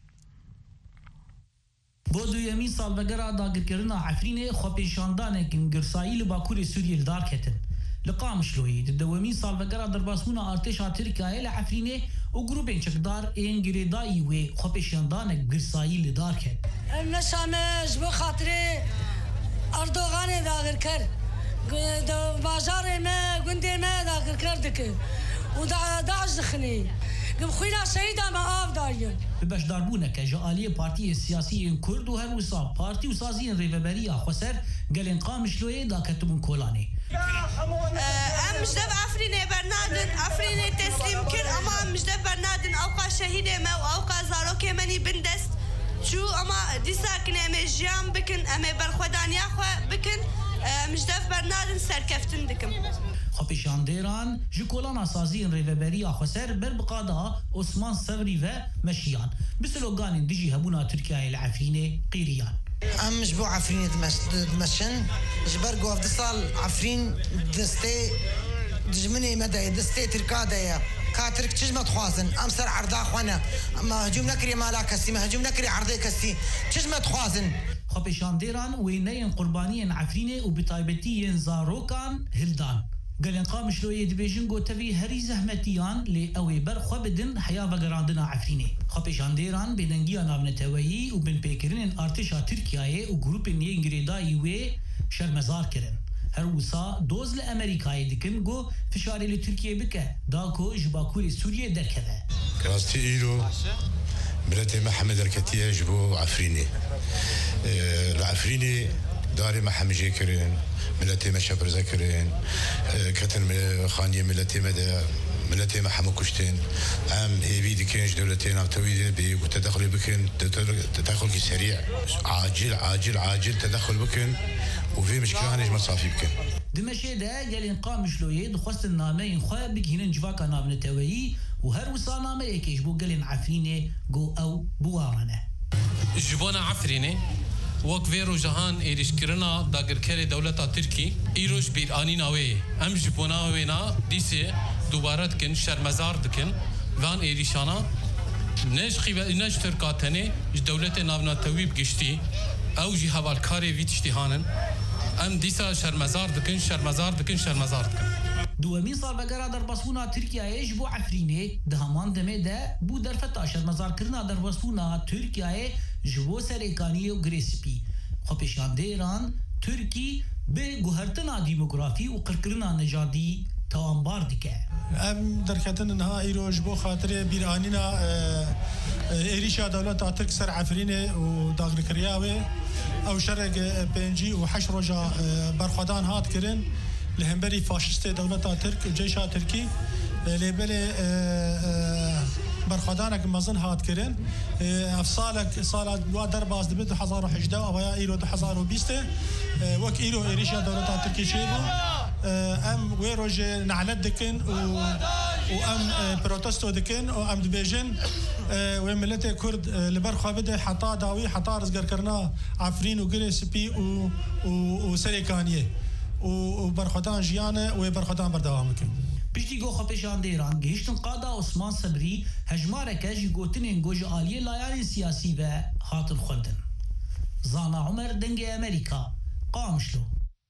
بۆ دوویەمین ساڵبەگەرا داگیرکردنا عەفرینێ خۆپێشاندانێکن گرسایی لە باکووری سووریە دارکەتن. لقامشلوی دومی سال بگرا در باسمون ارتش ترکیه ل عفرینه و گروپین چقدار این گریدایی و خوپشاندان گرسایی لدار کرد. نشامش بخاطر اردوغان داغر کرد. بازار ما گنده ما داغر کرد که و داعش دخنی قم خوينا شهيدا ما آف داريون ببش داربونه كجالية بارتي السياسيين كرد وهر وصاب بارتي وسازين ريفبريا خسر قالين قامش لويه دا كتبون كولاني ام مجدب عفريني برنادن عفريني تسليم كر اما مجدب برنادن اوقا شهيدة ما واوقا زاروكي مني بندست شو اما دي ساكنة امي جيام بكن امي برخودان ياخوا بكن مجدب برنادن سركفتن دكم خبيشانديران جوكولانا سازين ريفبريا خسر بربقادا عثمان صبري و مشيان بسلوغان ديجي هبونا تركيا العفريني قيريان ام جبو عفرين دمشن جبر قوف دصال عفرين دستي دجمني مدى دستي تركادايا كاترك تشجمة خوازن ام سر عرضا خوانا ما هجوم نكري مالا كسي ما هجوم نكري عرضي كسي تشجمة خوازن خبيشانديران وينين قربانيين عفريني وبطايبتيين زاروكان هلدان قالين قام شلوية دبيجن قو تبي هري زهمتيان لي اوي بر خو بدن حياة بقراندنا عفريني خبيشان ديران بدنجيا نابنتوي وبن بيكرين ارتشا تركيا وجروب نينجريداي وي شرمزار كرن هر وسا دوز لامريكاي دكن قو فشاري لتركيا بك داكو جباكوري سوريا دركبه كراستي ايرو بلاتي محمد الكتيه جبو عفريني اه العفريني داري محمد جيكرين ملتي ما شبر ذكرين كتن خانية ملتي مدى ملتي ما حمو كشتين عام هيبي دكينش دولتين عطوية بي وتدخل بكن تدخل سريع عاجل عاجل عاجل تدخل بكن وفي مشكلة هنج مصافي بكن دمشي دا قال قام شلوية دخوست النامين خواه بكهنن جواكا نامن توي وهر وصا نامي يكيش بو قال عفريني جو او بوارنه جبونا عفريني وقت فيرو جهان إيرش كرنا داغر كري دولة تركي إيروش بيراني ناوي أم جبونا وينا ديسي دوباره دكن شرمزار دكن وان إيرشانا نج خيبة نج تركاتني دولة نابنا تويب جشتي أو جي هوال كاري ويتشتهانن أم ديسا شرمزار دكن شرمزار دكن شرمزار دكن دوامين صار بقرا درباسونا تركيا يجبو عفريني دهمان دمي ده بو درفتا شرمزار كرنا درباسونا تركيا جبو سريكاني و غريسبي خبيشانديران تركي بجوهرتنا ديموغرافي وقرقرنا نجادي توانبار دكه ام دركتن انها ايرو جبو خاطر بيرانينا ايريشا دولة ترك سر عفريني وداغر كرياوي او شرق بنجي وحش رجا برخدان هات كرن لهمبري فاشيست دولة ترك جيشا تركي لبلي برخدانك مزن هات كرن افصالك صالة لوا درباز دبي دو حزار وحجدا ويا ايرو دو حزار وبيسته وك ايرو ايريشا دولة تركي شيبو ام ويروج نعلد دكن وام بروتستو دكن وام دبيجن وملتي كرد لبرخا بده حطا داوي حطا رزقر كرنا عفرين وقريس بي وسريكانيه وبرخدان جيانه وبرخدان بردوامكم بيجي جو خبيشان ديران جيشتن قادا عثمان صبري هجماره كاجي جوتنين جوج عاليه لايان سياسي و خاطر خدن زانا عمر دنجي امريكا قامشلو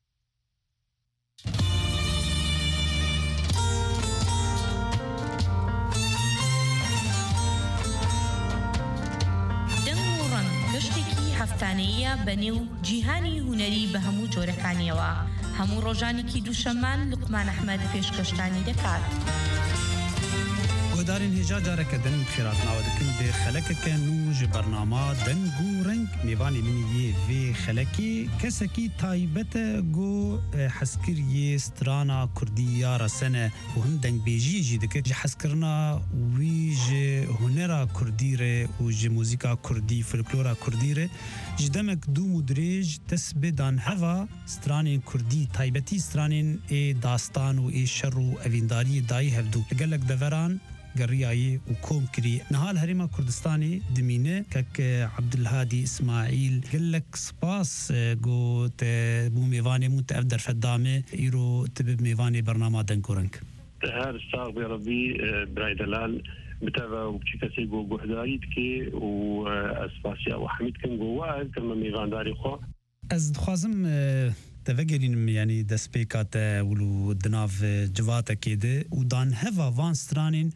هەفتانەیە بەنێو جیهانی هونەری بە هەموو جۆرەکانیەوە هەموو ڕۆژانێکی دووشەمان لوقمان ئەحمەد پێشکەشتانی دەکات. گۆدارین هێژا جارەکە دەنگ خێراتناوە دەکەن بێ خەلەکەکەن و ji بەرنامە دەنگ و ڕنگ میوانی منی یê vê xelekê kesekî taybet e got hezkiriyê strana Kurdî ya resene û him dengbêjiyê jî dike ji hezkirina wî ji hunera Kurdî re û ji mûzîka Kurdî folklora Kurdî re ji demek dûm û dirêj dest bê dan heva stranên Kurdî taybetî stranên ê dastan û ê şer û evîndariyê dayî hevdû li gelek deveran قرياي وكوم كري نهال هريما كردستاني دمينه كك عبد الهادي اسماعيل قال لك سباس قوت بو ميفاني مو تقدر فدامه يرو تبب ميفاني برنامج دنكورنك هذا الشعب يا ربي براي دلال بتابع وبشكل جو جهداريت كي واسباسيا وحميد كان جوا كما ميفان داري خو از خوازم تفكرين يعني دسبيكات ولو دناف جواتا كده ودان هفا وان سترانين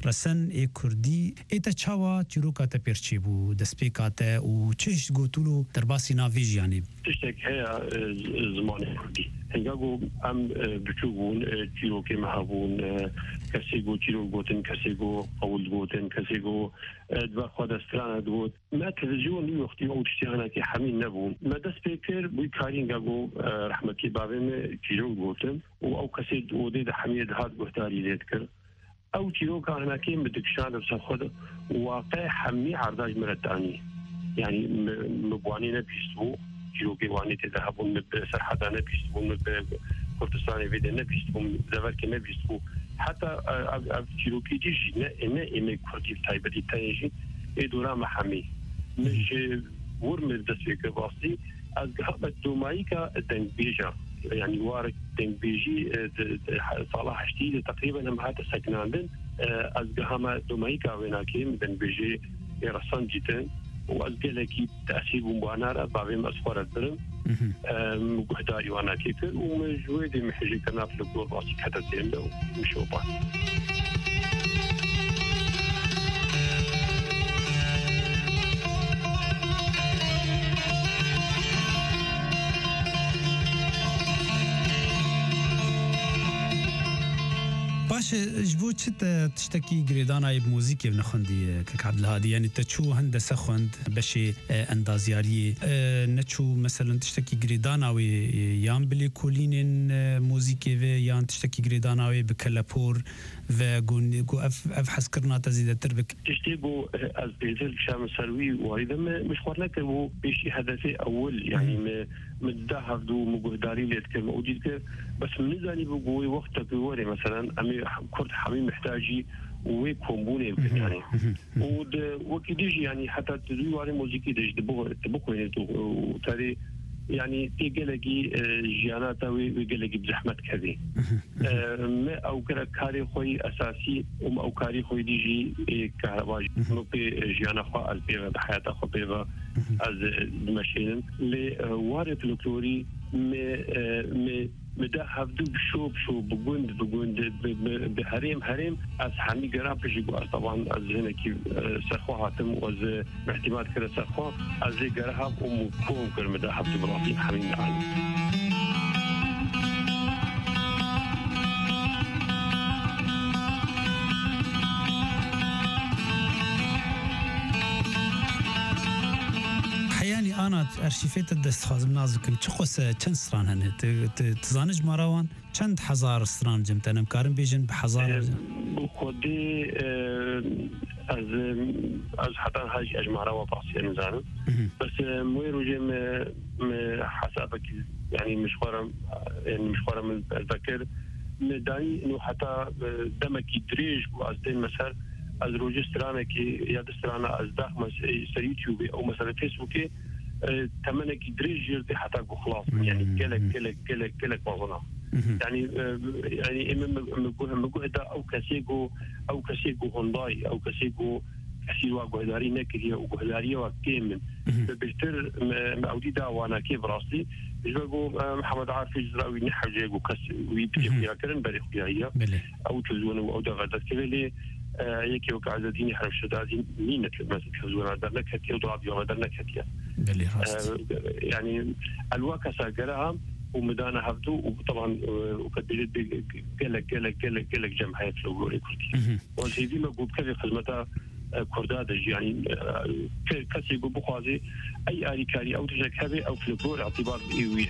رسن ای کردی ایتا چاوا چیروکاتا پیرچی بو دسپیکاتا و چش گوتولو در باسی ناویج یعنی تشتك هي زمان كردي هنگاگو ام بچوگون چیروکی مهابون کسیگو چیرو گوتن کسیگو قول گوتن کسیگو دوا خود استرانه دوت ما تلفزیون لی وقتی او تشتیانا که همین نبون ما دست پیکر بوی کاری هنگاگو رحمتی بابیم چیرو گوتن و او کسی دوده ده حمید هاد گوهتاری لید کرد او چیرو که هناکیم بدکشان بسا خود واقع حمی عرداج مردانی يعني مبواني نبيستو جيروكي واني تذهبون بسرحة نبيستو بكردستان فيدا نبيستو زفرك نبيستو حتى جيروكي جيجي نا إمي كردي تايبتي تايجي إدورا محامي مش ورمز دسويك باصي از قهبت دومايكا دنبيجا يعني وارك دنبيجي صلاح شتيد تقريبا هم هذا سكناندن از قهما دومايكا ويناكيم دنبيجي رسان جيتن وأزجلكي تأثير مبانرة بعض مسفرة برم مقهداري وأنا كيكر ومجويدي محجي كنا في الدور راسي كذا زين لو مشوبان باش جبو چت تشتكي جريدانا بموزيكي بنخندي كك عبد الهادي يعني تشو هندسه خند بشي اندازياري نتشو مثلا تشتكي جريدانا وي يام بلي كولين موزيكي في يان تشتكي جريدانا وي بكلابور و جو اف اف حسكرنا تزيد تربك تشتيبو از بيزل شام سروي وايد مش خورنا كبو بشي هدفي اول يعني متذهب دو مقداري اللي تكلم وديك بس من زاني بقوي وقت بوري مثلا امي كرد حميم محتاجي ويكون بوني يعني ود وكيديجي يعني حتى تدوي واري موسيقى ديج دبو دبو وتاري يعني تيجلقي جيانات ويجلقي بزحمة كذي ما أو كذا كاري خوي أساسي وما أو كاري خوي ديجي كهرباء نوبي جيانا خوا البيبة بحياة خوا بيبة از المشين لوارد الكلوري م م مده هفدو بشو بشو بگوند بگوند بهریم هریم از همی گرام پیشی گو از طبعا از هنکی سرخوا هاتم و از احتمال کرده سرخوا از گرام و مکوم کرد مده هفدو براسیم همین معانی أنا أرشيفيت الدست خازم نازكم تقص كم سران هن تزانج مروان كم حزار سران جمت أنا مكارم بيجن بحزار خودي از از حتى هاج أجمع روا بعصي نزانم بس مويرو جم حسابك يعني مش خورم يعني مش خورم من الذكر مداني إنه حتى دمك يدريج وأزدين مثلا از روجسترانه كي يا دسترانه از داخل سيوتيوب أو مثلا فيسبوك تمنك يدريج يرتي حتى خلاص يعني كلك كلك كلك كلك مظنة يعني يعني إما مجهد أو كسيجو أو كسيجو هونداي أو كسيجو كسيوا جهداري نكريه وجهداريه وكيمن بيشتر معودي دا وأنا كيف راسي يجوا محمد عارف يجراوي نحو جيجو كس ويبتي خيا كرن بري خيا هي أو تزون أو دا غدت كذا يكي وكعز ديني حرف شدادين مين مثلا كزونا درنا كتير وضرب يوم درنا كتير يعني الواقع ساقرها ومدانا هفدو وطبعا وكدجت قلق قلق قلق قلق جمعية لوغوري كردي وزيدي ما قلت كذي خدمتها كردادج يعني كسي يقول بخوازي أي آلي كاري أو تشك هذي أو فلوغور اعتبار إيوي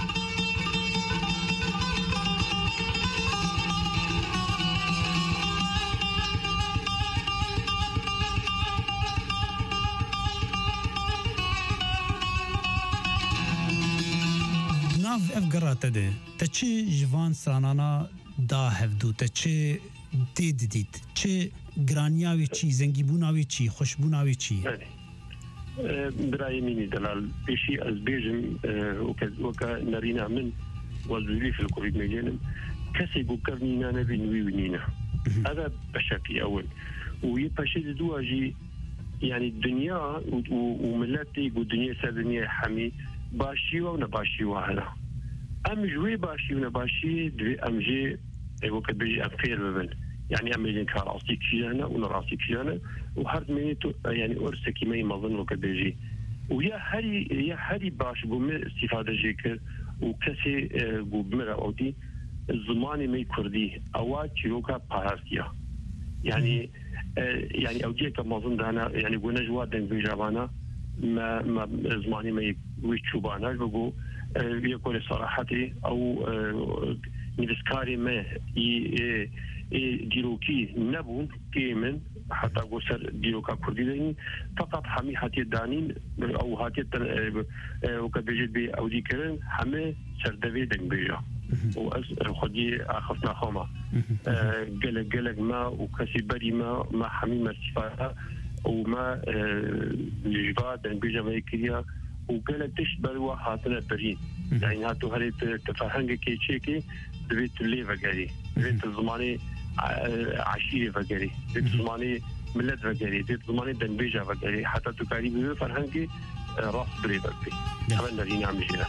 اف قرات ده تشي جوان سرانانا دا هفدو تشي دید دید چه گرانیاوی چی زنگیبوناوی چی خوشبوناوی چی برای منی دلال بشي از بيجم وكا نرينا من والذي في الكوفيد مليون كسي بوكرنينا نبي نوي ونينا هذا بشكل اول ويبشي دواجي يعني الدنيا وملاتي والدنيا سردنيا حمي باشي ونباشي وهلا ام جوي باشي ونباشي دوي ام جي وقت بيجي افير ببن يعني أميلين كراسي كيانا ونراسي كيانا وهرد ميتو يعني أرسكي ما يمظن وكبيجي ويا هري يا هري باش قوم استفادة جيكر وكسي قوم مرة أودي الزماني ما يكردي أوات شروكا بارسيا يعني يعني أودي كمظن دانا يعني قلنا جواد بيجابانا ما ما زماني ما يشوبانا بقول يقول صراحتي أو نفسكاري ما ي ديروكي نبون كيمن حتى قصر ديروكا كردي فقط حمي حتى دانين أو هاتي وكبيجت بي أو ذكرن حمي سردبي دن بيجا وخدي أخذنا خما جلك جلك ما وكسي بري ما ما حمي مرسفاها وما الجباد دن بيجا ما يكريا وقالت تشبه وحاطنا برين يعني هاتو هريت تفهمك كي تشيكي دبيت اللي فقري دبيت الزماني عشيرة فقري دبيت الزماني ملت فقري دبيت الزماني دنبيجة فقري حتى تكاري بيو فرهنكي راس بري فقري كمان نريني عم جينا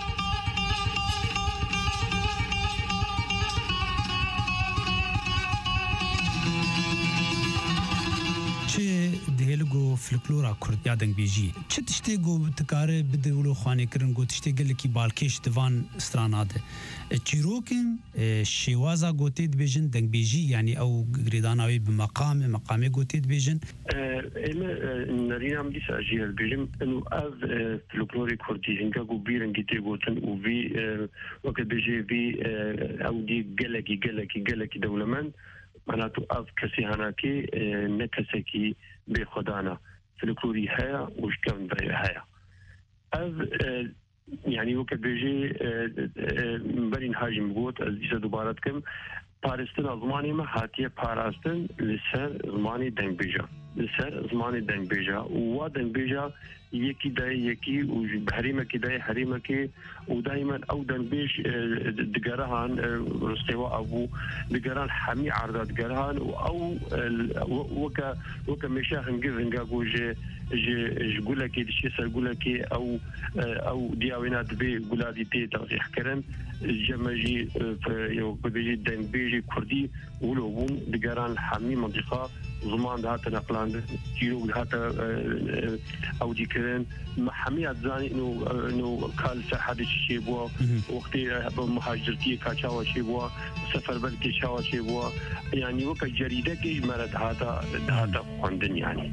دهلگو فلکلورا کرد یادن بیجی چه تشتی گو تکاره بدولو خانه کرن گو تشتی گل کی بالکش دوان استراناده چیروکن شوازا گوتید بیجن دنگ بیجی یعنی او گریداناوی بمقام مقام گوتید بیجن اما نرينا عم ديس اجيال بيجم انه اف فلكلوري كردي هنگا گو بيرن گيتي گوتن و في وقت بيجي في او دي گلكي گلكي گلكي دولمن معناته اف كسي هناكي نكسكي بخدانا فلكلوري هيا وش كان هيا اف يعني وقت بيجي مبرين هاجم قوت ازيسا دوبارتكم پارستن زمانی ما هاتیه پاراستن لسر زمانی دنگ بیجا لسر زمانی دنگ بیجا و دنگ بیجا یکی دای یکی و حریمه کی دای حریمه کی و دائما او دنگ بیش دگرهان رستوا ابو دگران حمی عرضات دگرهان او وکا وکا مشاه هنگز هنگا گوجه جقول لك شيء سأقول لك أو أو دياوينات بي قولادي تي توضيح كرن جماجي يو بيجي دين بيجي كردي ولوبون دقران حامي منطقة زمان ده هذا نقلان كيلو ده هذا أو دي كرن محامي أتزاني إنه إنه كال سحد الشيء بوا وقتي مهاجرتي كاشوا شيء بوا سفر بلكي شوا شيء بوا يعني وقت جريدة كي مرد هذا هذا عندن يعني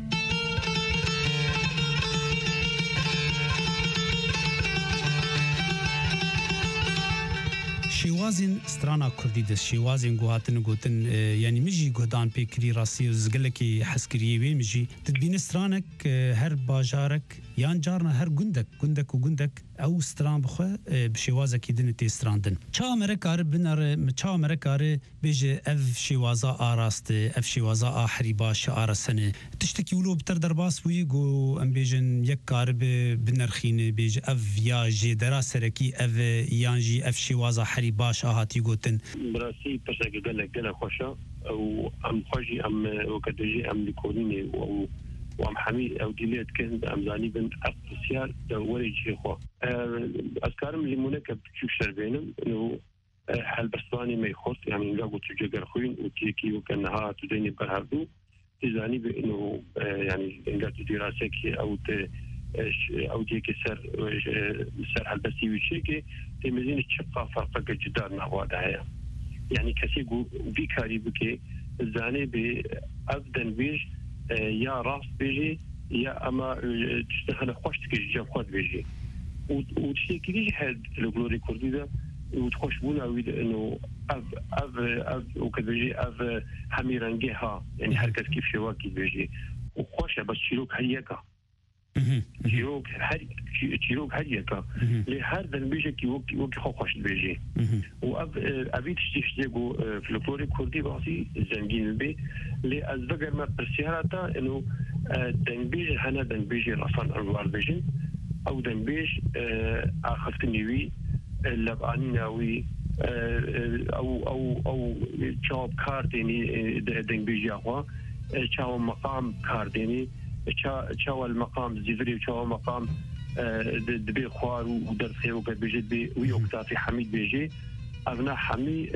شیوازین استرانا کردی دست شیوازین گوهاتن گوتن یعنی مجی گودان پیکری راسی زگلکی حسکریه وی مجی تدبین استرانک هر باجارک یان جارنا هر گندک گندک و گندک او استران بخواه بشیوازه کی دن تی استراندن چا امریکار بنار چا امریکار بیجه اف شیوازا آراسته اف شیوازا آحری باش آراسنه تشتکی ولو بتر درباس وی گو ام بیجن یک کار بنرخینه بیجه اف یا جی دراسرکی اف یانجی اف شیوازا حری باش آهاتی گوتن براسي بس قال قال خوشا او ام خوشي ام وكدجي ام لكوني او وام حمي او ديليت كان ام زاني بن اقتصيار دوري شيخو اذكار من ليمونك بتشوف شربينم انه حل بسواني ما يخص يعني نقول تجي خوين وتيكي وكانها تديني برهردو تزاني بانه يعني نقول دراسك او او ديك سر سر هالبسي وشيكي تمزين الشقة فرق جدا نوادها يعني كسيقو في كاري بكي زاني بأبدن بيج يا راس بيجي يا أما تشتغل خوش تكي جا خود بيجي وتشتكي ليش هاد الجلوري كردي ده وتخش بونا ويد إنه أب أب أب وكذا بيجي أب حميرانجها يعني حركة كيف شواكي بيجي وخوشة بس شيلوك هيكا چیروک هر چیروک هر یکا لی هر دن بیشه کی وکی وکی خوش بیشه و اب ابیت شتی گو فلکلور کردی باسی زنگین بی لی از بگر ما پرسیارتا انو دن بیشه هنر دن بیشه رسان انوار بیشن او دن بیش آخفتنیوی لبانی ناوی او او او چاب کاردینی دن بیشه آخوا چاب مقام کاردینی شاو المقام زيفري وشاو مقام دبي خوار ودرسي وقد بيجي بي ويوقتا في حميد بيجي أبناء حمي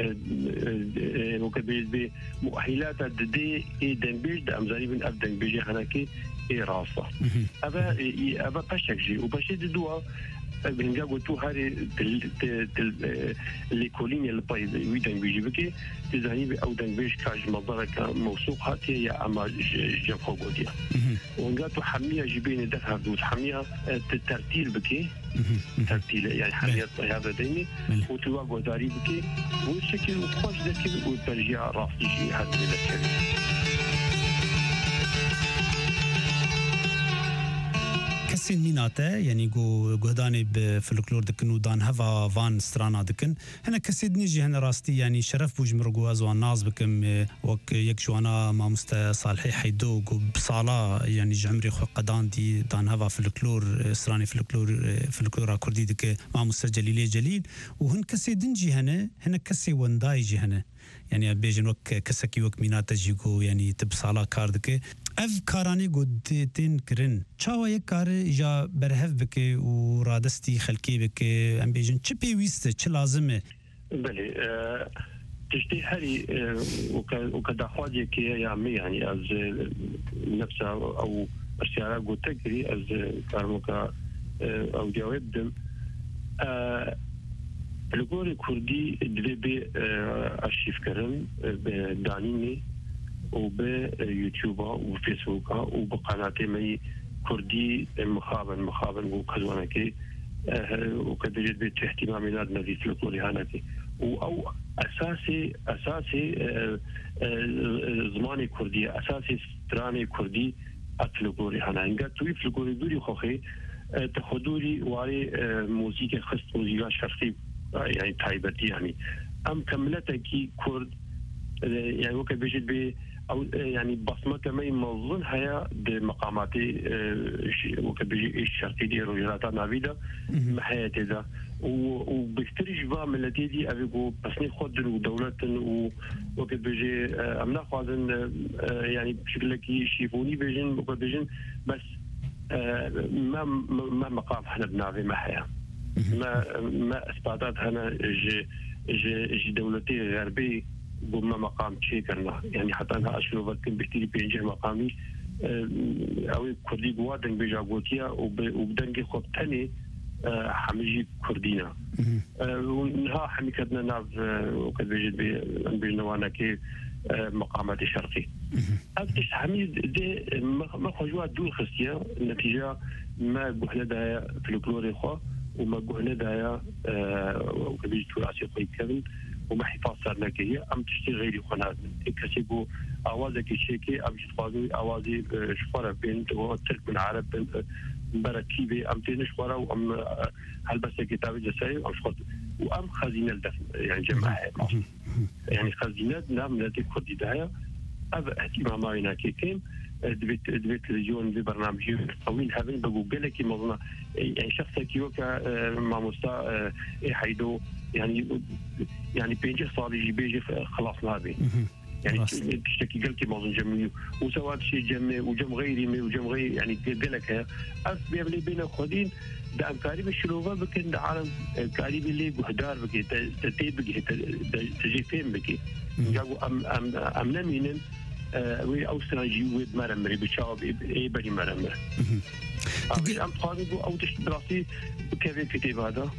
وكبيز بمؤهلات الدي دنبيج ده أمزاني بن أبدن بيجي هناكي إيه راسة أبا أبا بشك جي وبشيد دوا بنجا قلتو هاري تل تل اللي كوليني اللي بايد ويدن بيجي بكي تزاني أو دنبيج كاج مصدر موثوق هاتي يا أما جفو قديا ونجاتو حمية جبين دفع دوت حمية الترتيل بكي ترتيل يعني حمية هذا ديني وتوا قداري بكي والشكل وخوش ذكي وترجع راسي شيء هذا الشيء كسين ميناته يعني جو جهداني بفلكلور دكن ودان هفا فان سترانا دكن هنا كسيد نيجي هنا راستي يعني شرف بوج مرجو أزوان ناز بكم وك يكشوانا ما مست صالحي حيدو بصالة يعني جمري خو قدان دي دان هفا فلكلور ستراني فلكلور فلكلورا كردي دك ما مستجلي لي جليل وهن كسيد نجي هنا هنا كسي ونداي جي هنا يعني بيجن وك كسكي وك ميناته جيجو يعني تبصالة كاردك اف کارانی گودتین کرن چاوا یک کار جا برهف بکه و رادستی خلکی بکه ام بیجن چه پیوسته چه لازمه بله تشتي هاري وكدخواجي كي يعمي يعني از نفسها او اشياء قلت تجري از كارموكا او جواب دم الجوري كردي دبي ارشيف كرم بدانيني وبيوتيوب وفيسبوك وبقناتي مي كردي مخابن مخابن وكذوانا كي وكدريت بيت اهتمامي ناد نادي فلكلوري هانكي او اساسي اساسي زماني كردي اساسي ستراني كردي اتفلكلوري هانا انجا توي فلكلوري دوري خوخي تخدوري واري موسيقى خست موسيقى شرقي يعني تايبتي يعني ام كملتكي كرد يعني وكا بيجد بي او يعني بصمه كما منظن هيا بمقاماتي وكبيجي الشرقي دي رجالات نافيدا ما حياتي ذا وبكتريش با ملتي دي افيكو بسني خد ودولة وكبيجي امنا خوازن يعني بشكل كي شيفوني بيجن وكبيجن بس ما ما مقام احنا بنافي ما حيا ما ما اثباتات هنا جي جي, جي دولتي غربي بما مقام شيء كنا يعني حتى أنا أشوف وقتين بكتير بينجح مقامي أو كردي جوادن بيجاوتيا وبدنجي خب تاني حميجي كردينا ونها حمي كدنا ناف وكد بيجد بيجنوانا كي مقامات الشرقي أكتش حميد دي ما خجوا دول خسيا نتيجة ما جهنا ده فلكلوري خو وما جهنا ده وكبيج تراثي خوي كذا وما حفاظ صار لك هي أم تشتي غيري خناد كسيبو أوازك الشيكي أم يتفاضي أوازي شفرة بنت وترك من عرب بنت بركيبي أم تنشفرة وأم هلبسة كتاب جسائي أم شفرة وأم خزينة الدفن يعني جماعة يعني خزينة نعم التي كردي دايا أبا اهتمامنا كيكين دبيت دبيت تلفزيون في برنامج طويل هذا بجوجل كي مظنة يعني شخص كيوكا مع مستا حيدو يعني يعني بينجي صار يجي بيجي خلاص نابي يعني تشتكي قلتي مظن جميل وسواء شيء جم وجم غيري وجم غير يعني قلك أف بيبلي بين خدين ده أمكاري بالشلوفة بكن ده عالم كاري باللي بهدار بكي تتي بكي تجي فين بكي جاوا أم أم أم نمينن وي أوستراجي ويد مرمري بشاب إيه بدي مرمر أم خاطبو أو تشت دراسي كيف كتاب هذا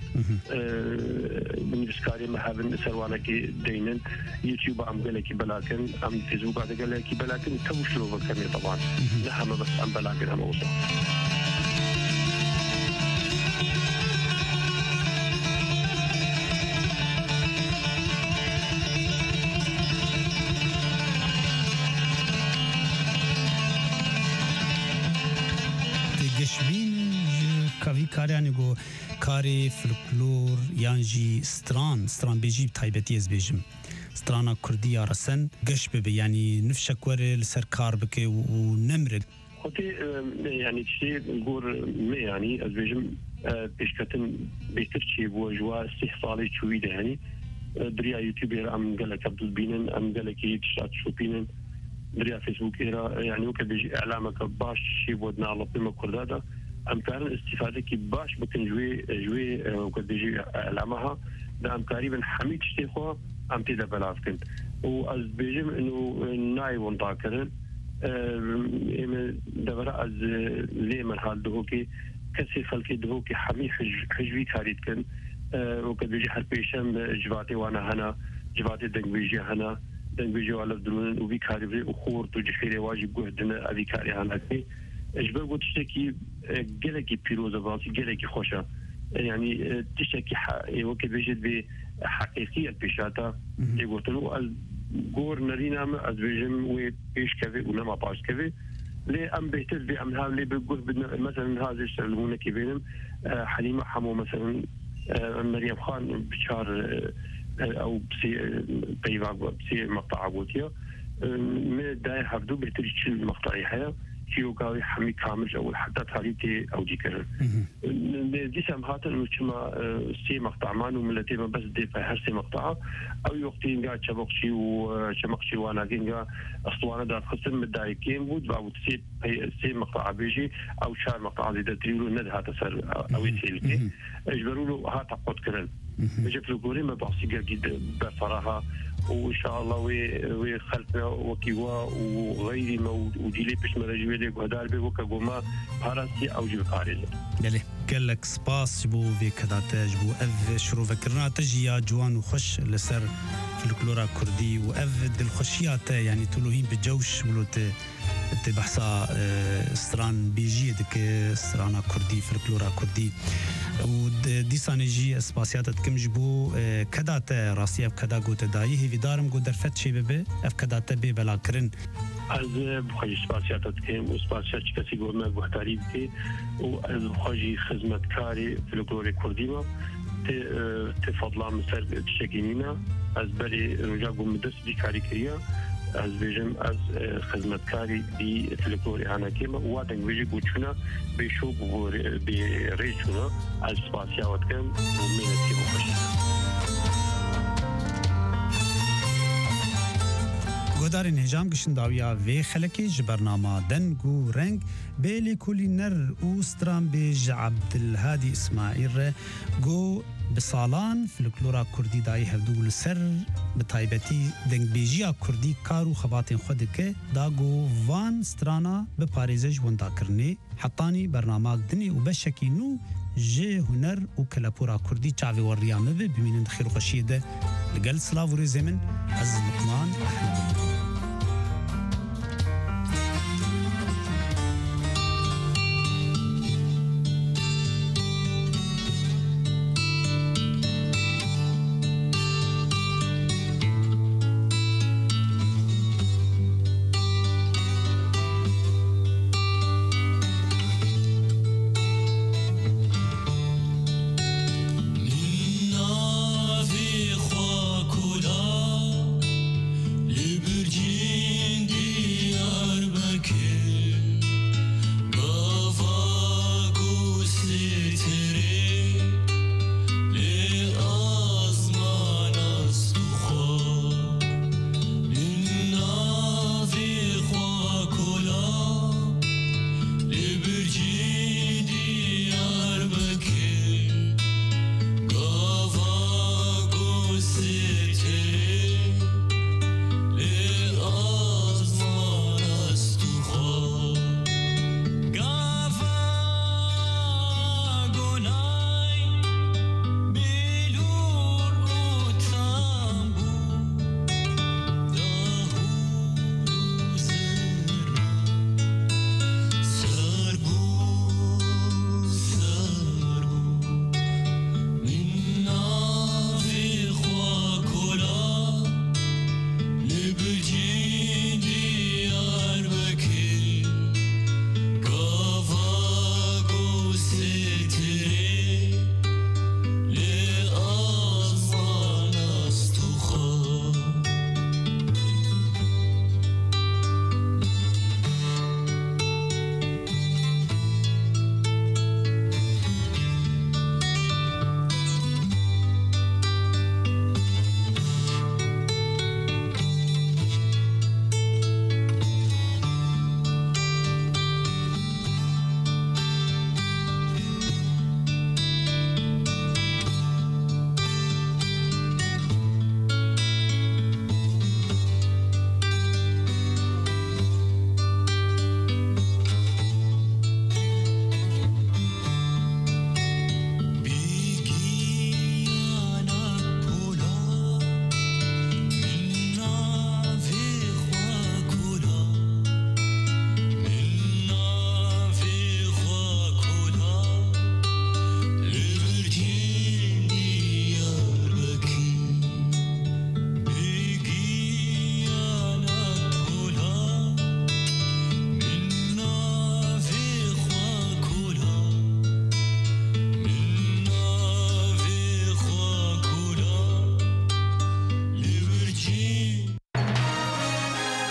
من بسكاري ما هذا سروانا كي دينن يوتيوب أم قال لك بلاكن أم فيسبوك هذا قال لك بلاكن كم شلوفة كمية طبعا نحن بس أم بلاكن هم أوصل کاوی کاری انگو کاری فلکلور یانجی ستران ستران بیجی تایبتی از بیجم سترانا کردی آرسن گش ببی یعنی نفشک وره لسر کار بکه و نمرد خودی یعنی چی گور می یعنی از بیجم پیشکتن بیتر چی بو جوا سه سالی چویده یعنی دریا یوتیوبر ام گلک عبدال بینن ام گلکی تشات شو بینن دریا فيسبوك يعني وكا بيجي اعلامك باش شي بودنا على قيمه كرداده ام كان استفاده كي باش ممكن جوي جوي وكا بيجي اعلامها ام تقريبا حميد شتيخو ام تيدا بلافكن واز بيجم انه ناي ونطاكرن ام دبر از لي من حال دهوكي كسي خلقي دهوكي حمي حجوي كاريت كن وقد بيجي حر بيشم جواتي وانا هنا جواتي دنگويجي هنا دنگويجي على درون وبي كاري وخور توجي خيري واجب جهدنا ابي كاري هنا كي اجبر قلت تشتكي جلكي بيروزا باسي جلكي خوشا يعني تشتكي وقت بيجي بحقيقية البيشاتا يقولت له جور نرينا از بيجم وبيش كافي ونما باش كافي لي ام بيتر بي ام هاو لي بقول بدنا مثلا هذا يشتغلون كي بينهم حليمه حمو مثلا مريم خان بشار او بسي بيبا بسي مقطع عبوتيا من داي هبدو بيتر تشيل مقطعي حياه كيو قاوي حمي كامل او حتى تاريتي او ديكر دي سام هاتن وشما سي مقطع مانو ملتي بس دي هر سي مقطع او يوقتين قاعد شبقشي وشمقشي وانا كينغا اسطوانه دار خصم مداي كيم بود باو سي سي مقطع بيجي او شار مقطع دي تريلو ند هذا سر او يسيلكي اجبروا له هات قد كرن بجيب له قوري ما بحسي جدا بفراها وان شاء الله وي وي خلفنا وكيوا وغيري ما وديلي باش ما رجوي وهدار بي وكا قوما باراسي او جو قاريزه يلي قال لك سباس بو في كداتاج بو اف شرو فكرنا تجيا جوان وخش لسر الكلورا كردي واف الخشيات يعني تلوهين بجوش ولوت تبحثا استران بيجي دك استرانا كردي فلكلورا كردي ودي سانجي اسباسيات تكم جبو كدات راسي اف كدا غوت داي هي دارم غو درفت شي بي اف كدات بي بلا كرن از بخوجي اسباسيات تكم اسباسيات كسي غو ما بحتاري بي و از بخوجي خدمت كاري فلكلورا كردي ما تفضل مثل تشكينينا از بري رجا غو مدس دي كاري كريا از بيجم از خدمتكاري دي فلكلوري انا كيما وادن بيجي قوتشنا بيشوب بريشونا از سباسيا واتكم ومينتي وخش گودارین هجام گشن داویا و خلکی جبرنامه دنگو رنگ بیلی کولینر اوستران بیج عبدالهادی اسماعیل گو بسالان فلکلورا کردی دای هفدو لسر بتایبتی دنگ بیجیا کردی کارو خباتین خود که داگو وان سترانا بپاریزش وندا کرنی حطانی برنامه دنی و بشکی نو جه هنر و کلپورا کردی چاوی وریامه ببینند خیر و خشیده لگل سلاو و رزمن از لقمان احمد